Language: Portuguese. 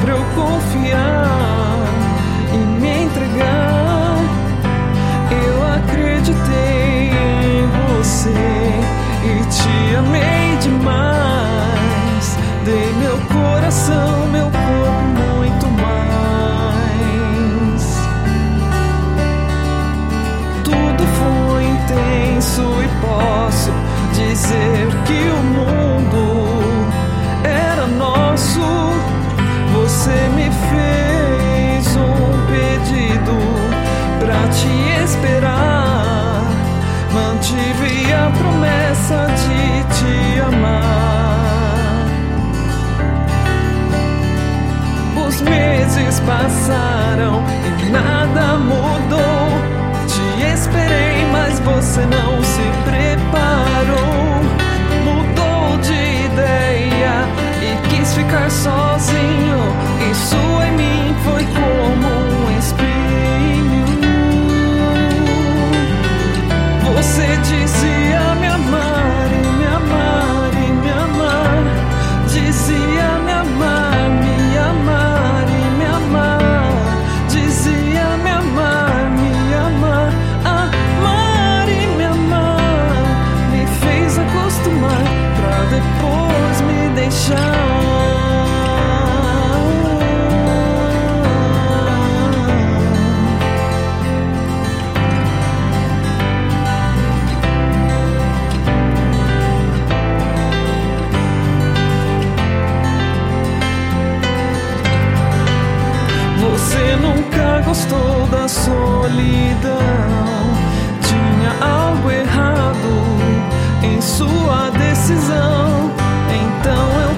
pra eu confiar e me entregar. Eu acreditei em você e te amei demais. Dei meu coração, meu corpo, muito mais. Tudo foi intenso e posso dizer que o mundo era nosso. Você me fez um pedido pra te esperar. Mantive a promessa de te amar. Os meses passaram e nada mudou. Te esperei, mas você não se preparou. Mudou de ideia e quis ficar sozinho. Isso em mim foi como um espinho. Você dizia me amar e me amar e me amar. Dizia me amar, me amar e me amar. Dizia me amar, me amar. Amar e me amar. Me fez acostumar pra depois me deixar. Você nunca gostou da solidão. Tinha algo errado em sua decisão. Então eu